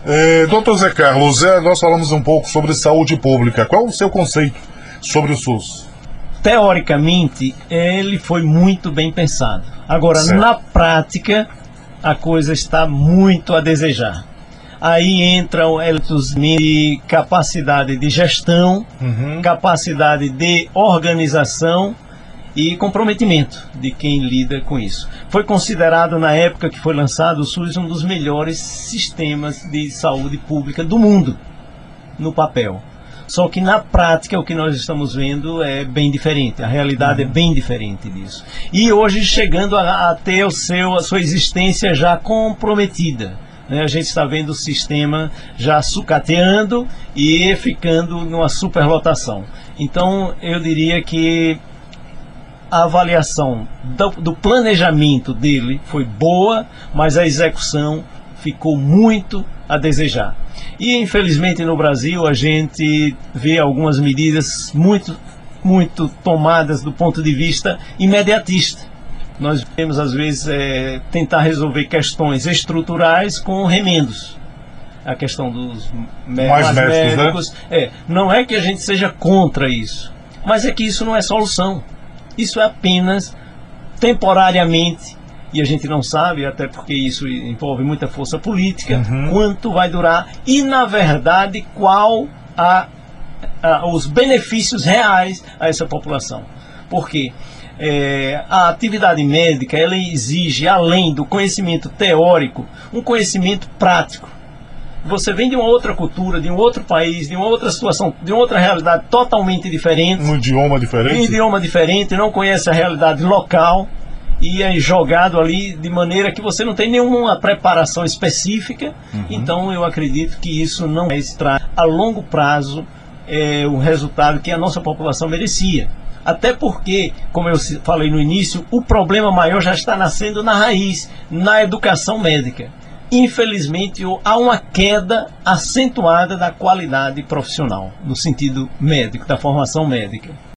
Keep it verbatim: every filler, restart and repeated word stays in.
É, doutor Zé Carlos, é, nós falamos um pouco sobre saúde pública. Qual o seu conceito sobre o SUS? Teoricamente, ele foi muito bem pensado. Agora, Certo. na prática, a coisa está muito a desejar. Aí entram elementos de capacidade de gestão, Uhum. capacidade de organização e comprometimento de quem lida com isso. Foi considerado, na época que foi lançado, o SUS um dos melhores sistemas de saúde pública do mundo, no papel. Só que na prática o que nós estamos vendo é bem diferente, a realidade uhum. é bem diferente disso. E hoje chegando a, a ter o seu, a sua existência já comprometida. Né? A gente está vendo o sistema já sucateando e ficando numa superlotação. Então eu diria que a avaliação do, do planejamento dele foi boa, mas a execução ficou muito a desejar. E infelizmente no Brasil a gente vê algumas medidas muito, muito tomadas do ponto de vista imediatista. Nós vemos às vezes é, tentar resolver questões estruturais com remendos. A questão dos mais médicos, médicos, né? é, não é que a gente seja contra isso, mas é que isso não é solução. Isso é apenas temporariamente, e a gente não sabe, até porque isso envolve muita força política, uhum. quanto vai durar e, na verdade, qual a, a, os benefícios reais a essa população. Porque é, a atividade médica ela exige, além do conhecimento teórico, um conhecimento prático. Você vem de uma outra cultura, de um outro país, de uma outra situação, de uma outra realidade totalmente diferente. Um idioma diferente. Um idioma diferente, não conhece a realidade local e é jogado ali de maneira que você não tem nenhuma preparação específica. Uhum. Então eu acredito que isso não vai extrair a longo prazo é, o resultado que a nossa população merecia. Até porque, como eu falei no início, o problema maior já está nascendo na raiz, na educação médica. Infelizmente, há uma queda acentuada da qualidade profissional, no sentido médico, da formação médica.